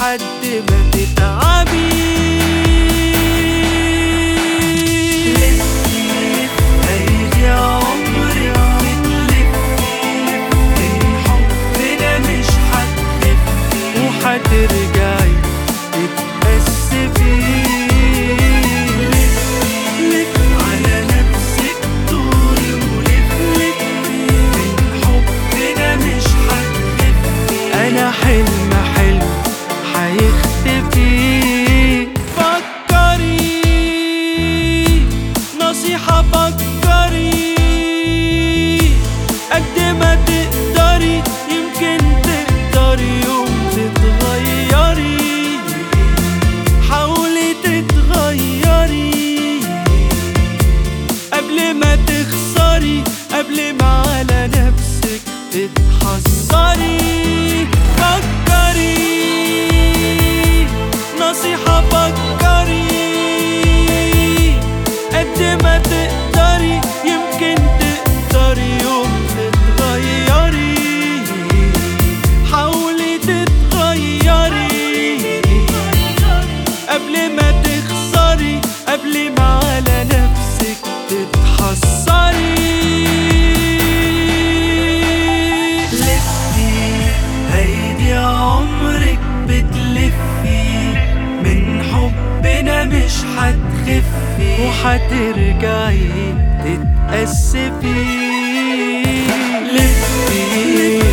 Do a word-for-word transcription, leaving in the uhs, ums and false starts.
لحد ما تتعبي. لفي هيجي عمرك بتلفي، من حبنا مش هتخفي وحترجعي تتأسفي. لفي على نفسك دوري ولفي، من حبنا مش هتخفي. أنا حلم حلم هيختفي. فكري نصيحة، فكري قد ما تقدري، يمكن تقدري يوم تتغيري. حاولي تتغيري قبل ما تخسري، قبل ما على نفسك تتحسري. فكري نصيحة، فكري قد ما تقدري، يمكن تقدري يوم تتغيري. حاولي تتغيري قبل ما تخسري، قبل ما على نفسك تتحسري. لفي هيدي عمرك بتلفي، من حبنا مش هتخفي وحترجعي تتأسفي. لفي